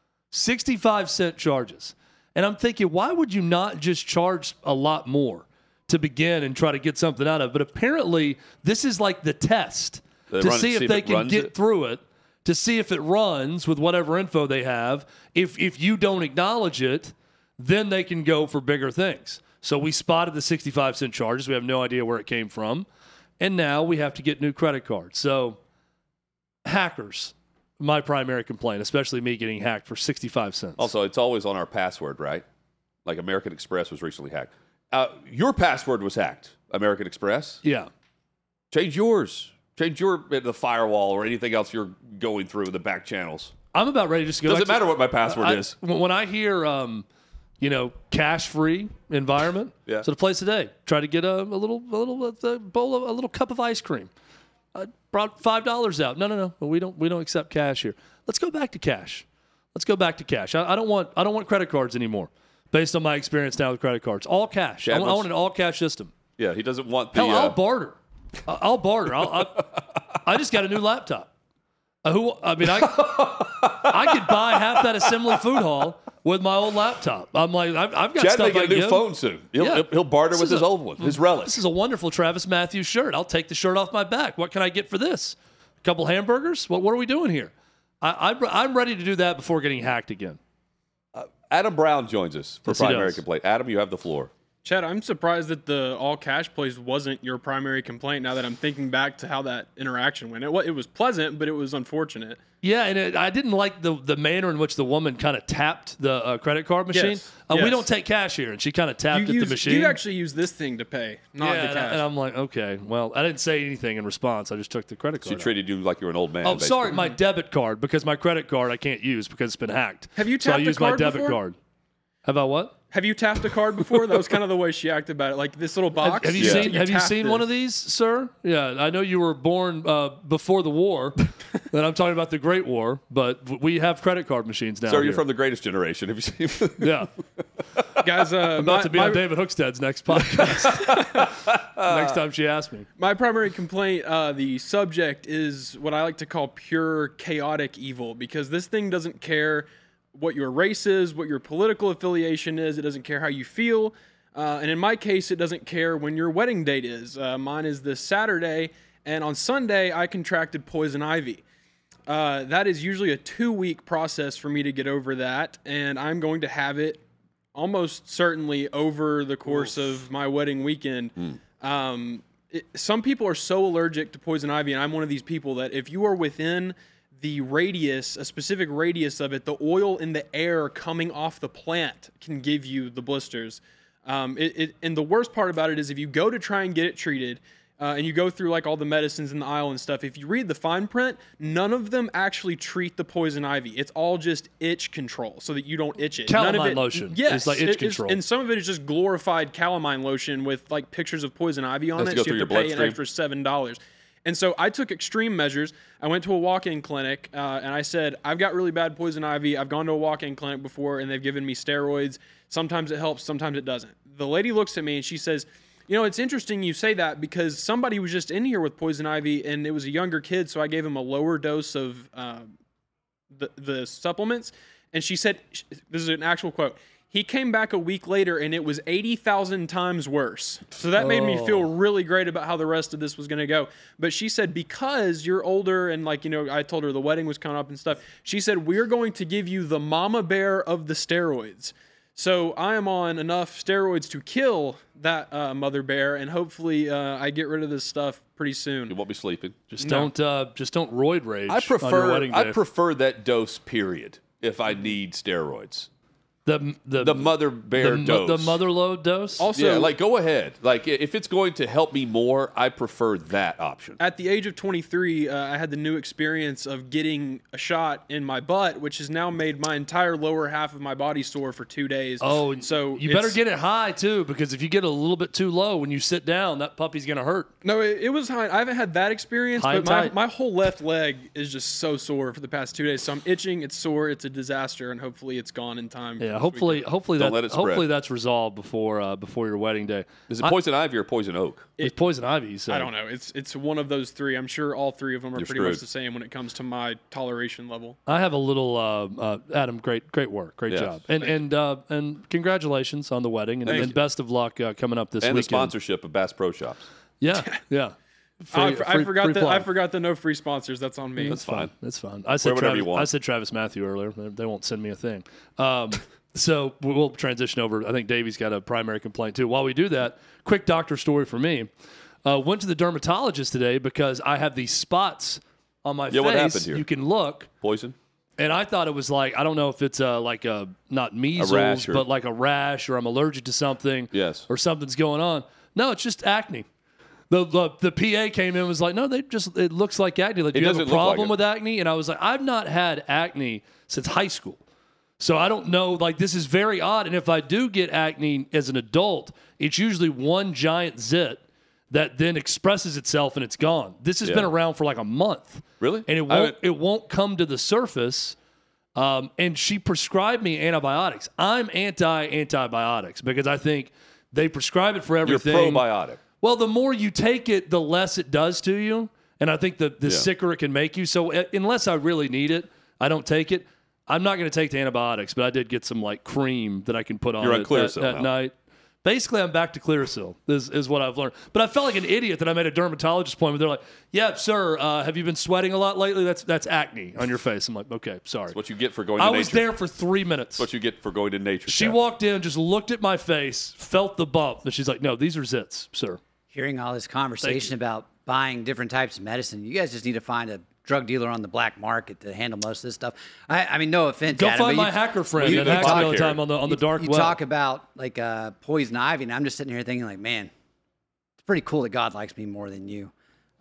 65-cent charges. And I'm thinking, why would you not just charge a lot more to begin and try to get something out of it? But apparently, this is like the test to see if they can get through it. To see if it runs with whatever info they have. If you don't acknowledge it, then they can go for bigger things. So we spotted the 65-cent charges. We have no idea where it came from. And now we have to get new credit cards. So hackers, my primary complaint, especially me getting hacked for 65 cents. Also, it's always on our password, right? Like American Express was recently hacked. Your password was hacked, American Express? Yeah. Change yours. Change the firewall or anything else you're going through the back channels. I'm about ready to just go. Doesn't matter what my password is. When I hear, cash-free environment, so the place today, try to get a little cup of ice cream. I brought $5 out. No. We don't accept cash here. Let's go back to cash. I don't want credit cards anymore. Based on my experience now with credit cards, all cash. I want an all cash system. Yeah, he doesn't want the. Hell, I'll barter. I just got a new laptop. I could buy half that assembly food hall with my old laptop. I'm like, I've got Chad stuff may get a new phone soon. He'll barter with his old one, his relic. This is a wonderful Travis Matthews shirt. I'll take the shirt off my back. What can I get for this? A couple hamburgers? What are we doing here? I'm ready to do that before getting hacked again. Adam Brown joins us for primary complaint. Adam, you have the floor. Chad, I'm surprised that the all cash place wasn't your primary complaint now that I'm thinking back to how that interaction went. It was pleasant, but it was unfortunate. Yeah, and I didn't like the manner in which the woman kind of tapped the credit card machine. Yes. We don't take cash here, and she kind of tapped the machine. You actually use this thing to pay, not the cash. And I'm like, okay, well, I didn't say anything in response. I just took the credit card. She treated you like you were an old man. Oh, sorry, my debit card, because my credit card I can't use because it's been hacked. Have you tapped so I use my debit card. How about what? Have you tapped a card before? That was kind of the way she acted about it. Like this little box. Have you seen one of these, sir? Yeah, I know you were born before the war. And I'm talking about the Great War, but we have credit card machines now. Sir, you're from the greatest generation. Have you seen? Yeah. Guys, I'm about to be on David Hookstead's next podcast. Next time she asks me. My primary complaint, the subject is what I like to call pure chaotic evil, because this thing doesn't care what your race is, what your political affiliation is. It doesn't care how you feel. And in my case, it doesn't care when your wedding date is. Mine is this Saturday, and on Sunday, I contracted poison ivy. That is usually a 2-week process for me to get over that, and I'm going to have it almost certainly over the course of my wedding weekend. Some people are so allergic to poison ivy, and I'm one of these people that if you are within the radius, a specific radius of it, the oil in the air coming off the plant can give you the blisters. And the worst part about it is if you go to try and get it treated, and you go through like all the medicines in the aisle and stuff, if you read the fine print, none of them actually treat the poison ivy. It's all just itch control so that you don't itch it. Calamine lotion. Yes. It's like itch control. And some of it is just glorified calamine lotion with like pictures of poison ivy on it. So you have to pay an extra $7. And so I took extreme measures. I went to a walk-in clinic, and I said, I've got really bad poison ivy. I've gone to a walk-in clinic before, and they've given me steroids. Sometimes it helps, sometimes it doesn't. The lady looks at me, and she says, You know, it's interesting you say that because somebody was just in here with poison ivy, and it was a younger kid, so I gave him a lower dose of the supplements, and she said, this is an actual quote, he came back a week later, and it was 80,000 times worse. So that made me feel really great about how the rest of this was going to go. But she said, because you're older, and like, you know, I told her the wedding was coming up and stuff, she said, we're going to give you the mama bear of the steroids. So I am on enough steroids to kill that mother bear, and hopefully I get rid of this stuff pretty soon. You won't be sleeping. Just don't roid rage on your wedding day. I prefer that dose, period, if I need steroids. The mother bear dose. The mother load dose? Also, yeah, like, go ahead. Like, if it's going to help me more, I prefer that option. At the age of 23, I had the new experience of getting a shot in my butt, which has now made my entire lower half of my body sore for 2 days. Oh, so you better get it high, too, because if you get a little bit too low when you sit down, that puppy's going to hurt. No, it was high. I haven't had that experience, but my whole left leg is just so sore for the past 2 days. So I'm itching, it's sore, it's a disaster, and hopefully it's gone in time. Yeah, hopefully that's resolved before your wedding day. Is it poison ivy or poison oak? It's poison ivy. So. I don't know. It's one of those three. I'm sure all three of them are pretty much the same when it comes to my toleration level. I have a little Adam. Great work. Great job. And congratulations on the wedding and best of luck coming up this weekend. And the sponsorship of Bass Pro Shops. Yeah. I forgot the no free sponsors. That's on me. That's fine. That's fine. I said Travis Matthew earlier. They won't send me a thing. So we'll transition over. I think Davey's got a primary complaint too. While we do that, quick doctor story for me. Went to the dermatologist today because I have these spots on my face. What happened here? You can look. Poison? And I thought it was like, I don't know if it's like not measles, but like a rash, or I'm allergic to something. Yes. Or something's going on. No, it's just acne. The PA came in and was like, no, it looks like acne. Like, do you have a problem with acne? And I was like, I've not had acne since high school. So I don't know, like, this is very odd. And if I do get acne as an adult, it's usually one giant zit that then expresses itself and it's gone. This has been around for like a month. Really? And it won't come to the surface. And she prescribed me antibiotics. I'm anti-antibiotics because I think they prescribe it for everything. You're probiotic. Well, the more you take it, the less it does to you. And I think the sicker it can make you. So unless I really need it, I don't take it. I'm not going to take the antibiotics, but I did get some like cream that I can put on at night. Basically, I'm back to Clearasil is what I've learned. But I felt like an idiot that I made a dermatologist appointment. They're like, yeah, sir, have you been sweating a lot lately? That's acne on your face. I'm like, okay, sorry. That's what you get for going to nature. I was there for 3 minutes. That's what you get for going to nature. She walked in, just looked at my face, felt the bump, and she's like, no, these are zits, sir. Hearing all this conversation about buying different types of medicine, you guys just need to find a drug dealer on the black market to handle most of this stuff. I mean, no offense, Go Adam, find my hacker friend that hacks me all the time on the dark web. You talk about like poison ivy, and I'm just sitting here thinking like, man, it's pretty cool that God likes me more than you.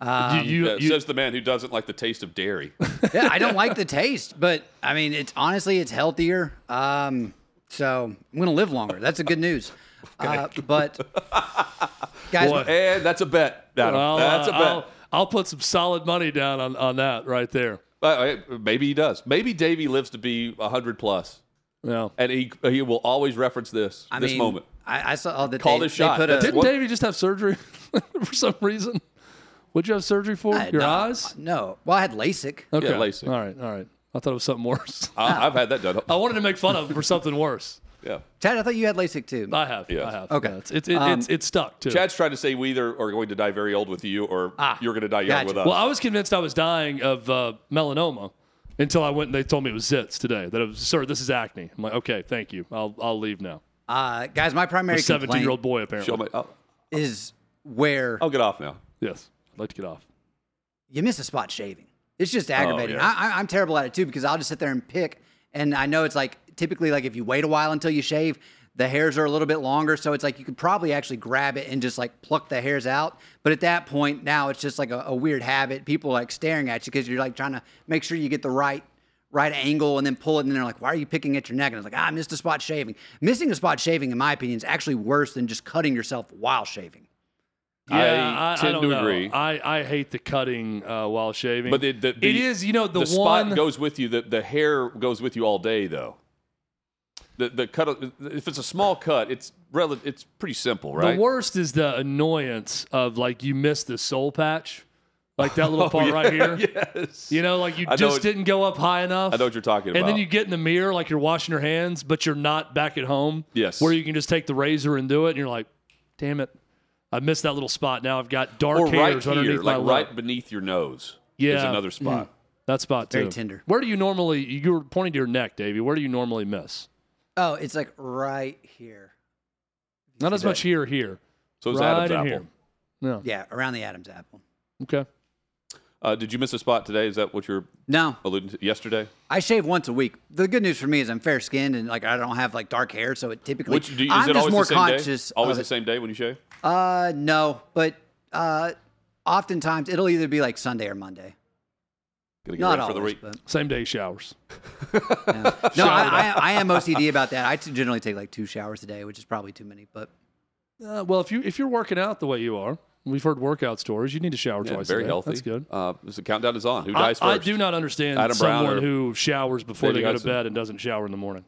Says the man who doesn't like the taste of dairy. Yeah, I don't like the taste, but I mean, it's healthier. So I'm going to live longer. That's a good news. But guys, and that's a bet. Adam. That's a bet. I'll put some solid money down on that right there. Maybe he does. Maybe Davey lives to be 100 plus. Yeah, and he will always reference this moment. I saw that called his shot. Didn't Davey just have surgery for some reason? What'd you have surgery for? Your eyes? No. Well, I had LASIK. Okay. Yeah, LASIK. All right. I thought it was something worse. I've had that done. I wanted to make fun of him for something worse. Yeah. Chad, I thought you had LASIK too. I have. Yes. I have. Okay. Yeah, it's stuck too. Chad's trying to say we either are going to die very old with you or you're going to die young with us. Well, I was convinced I was dying of melanoma until I went and they told me it was zits today. That it was, sir, this is acne. I'm like, okay, thank you. I'll leave now. Guys, my primary complaint 17-year-old boy apparently is where I'll get off now. Yes, I'd like to get off. You miss a spot shaving. It's just aggravating. I'm terrible at it too because I'll just sit there and pick, and I know it's like typically like if you wait a while until you shave, the hairs are a little bit longer, so it's like you could probably actually grab it and just like pluck the hairs out. But at that point, now it's just like a weird habit. People are like staring at you because you're like trying to make sure you get the right angle and then pull it, and they're like, why are you picking at your neck? And it's like, I missed a spot shaving. Missing a spot shaving, in my opinion, is actually worse than just cutting yourself while shaving. Yeah, I tend to agree. I hate the cutting while shaving. But it is, the spot goes with you. The hair goes with you all day, though. The cut, if it's a small cut, it's pretty simple, right? The worst is the annoyance of like you missed the soul patch. Like that little part right here. Yes. You know, like you just didn't go up high enough. I know what you're talking about. And then you get in the mirror like you're washing your hands, but you're not back at home. Yes. Where you can just take the razor and do it, and you're like, damn it. I missed that little spot. Now I've got dark hairs underneath my lip. Right beneath your nose. Yeah. There's another spot. That spot, too. Very tender. Where do you normally, you were pointing to your neck, Davey. Where do you normally miss? Oh, it's like right here. Not as much here. So it's right Adam's in apple. here. No. Yeah, around the Adam's apple. Okay. Did you miss a spot today? Is that what you're alluding to? Yesterday? I shave once a week. The good news for me is I'm fair skinned and like I don't have like dark hair, so it typically. Is it I'm just always more the same conscious. day? Always the same day when you shave? No, but oftentimes it'll either be like Sunday or Monday. Gonna get Not ready always, for the week. but Same day showers. yeah. No, I am OCD about that. I generally take like 2 showers a day, which is probably too many. But Well, if you're working out the way you are, we've heard workout stories. You need to shower twice very a day. healthy. That's good. The countdown is on. Who dies first? I do not understand Adam Brown someone or who showers before Davey they go to Hudson? bed and doesn't shower in the morning.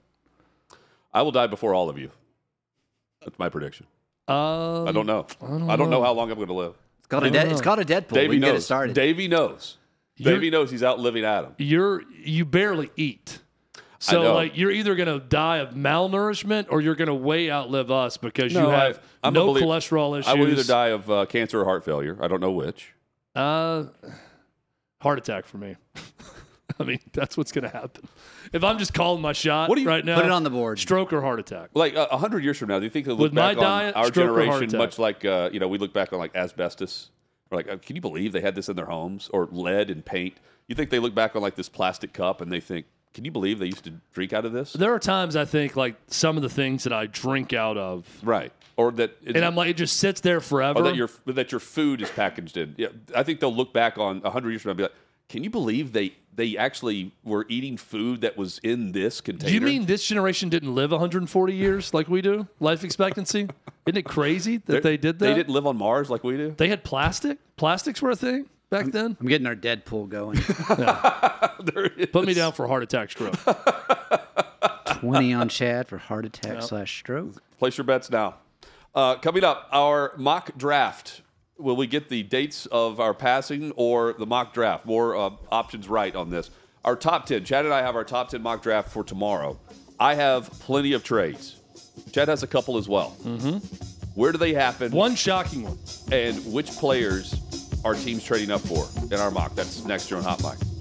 I will die before all of you. That's my prediction. I don't know. I don't know how long I'm going to live. It's called a Deadpool. Davey we can knows. get it started. Davey knows. Davey knows he's outliving Adam. You barely eat. So like you're either going to die of malnourishment or you're going to way outlive us because you have no cholesterol issues. I will either die of cancer or heart failure. I don't know which. Heart attack for me. I mean, that's what's going to happen. If I'm just calling my shot right now, put it on the board. Stroke or heart attack. Like 100 years from now, do you think they'll look With my back diet, on our stroke or heart generation attack? much like we look back on like asbestos? We're like, can you believe they had this in their homes? Or lead and paint? You think they look back on like this plastic cup and they think, can you believe they used to drink out of this? There are times I think like some of the things that I drink out of, right? Or that, and I'm like, it just sits there forever. Or that your food is packaged in. Yeah, I think they'll look back on 100 years from now and be like, can you believe they actually were eating food that was in this container? You mean this generation didn't live 140 years like we do? Life expectancy? Isn't it crazy that they did that? They didn't live on Mars like we do? They had plastic? Plastics were a thing back then? I'm getting our Deadpool going. Put me down for heart attack, stroke. 20 on Chad for heart attack / stroke. Place your bets now. Coming up, our mock draft. Will we get the dates of our passing or the mock draft? More options right on this. Our top 10. Chad and I have our top 10 mock draft for tomorrow. I have plenty of trades. Chad has a couple as well. Mm-hmm. Where do they happen? One shocking one. And which players are teams trading up for in our mock? That's next year on Hot Mic.